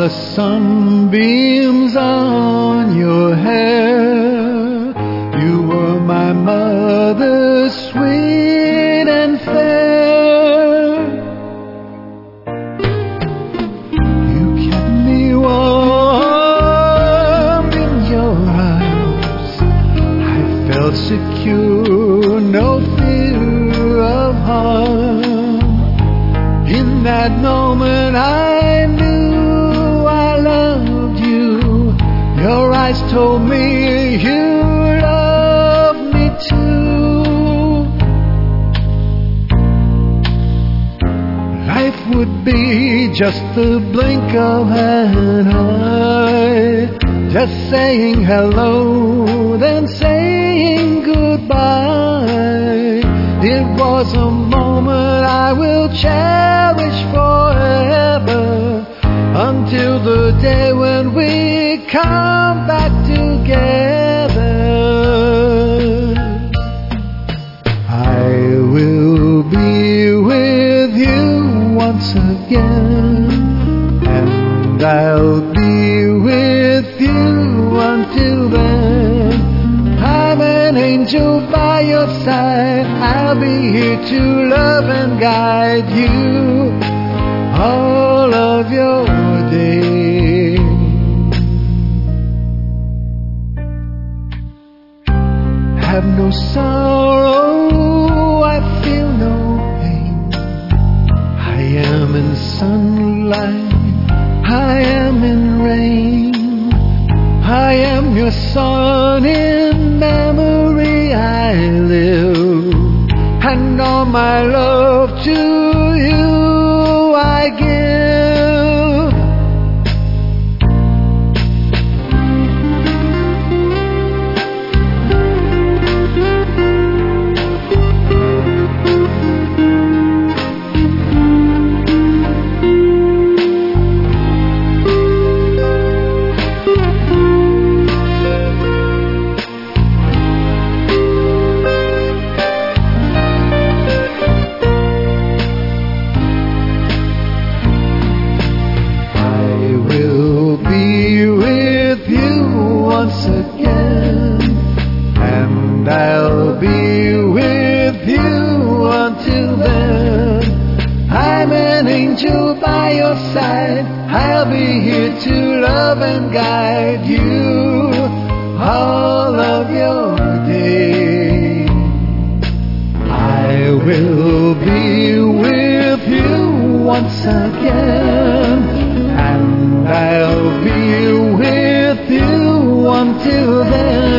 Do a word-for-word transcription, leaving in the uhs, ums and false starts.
the sunbeams on your hair. You were my mother, sweet and fair. You kept me warm in your arms. I felt secure, no fear of harm. In that moment I knew I loved you. Your eyes told me you loved me too. Life would be just the blink of an eye, just saying hello, then saying goodbye. It was a moment I will cherish forever, until the day when we come back together. I will be with you once again, and I'll be with you until then. I'm an angel by your side. I'll be here to love and guide you all of your days. Have no sorrow, I feel no pain. I am in sunlight, I am in rain. I am your son, in memory I live, and all my love to you I give. Once again, and I'll be with you until then. I'm an angel by your side. I'll be here to love and guide you all of your days. I will be with you once again, and I'll be with you until then.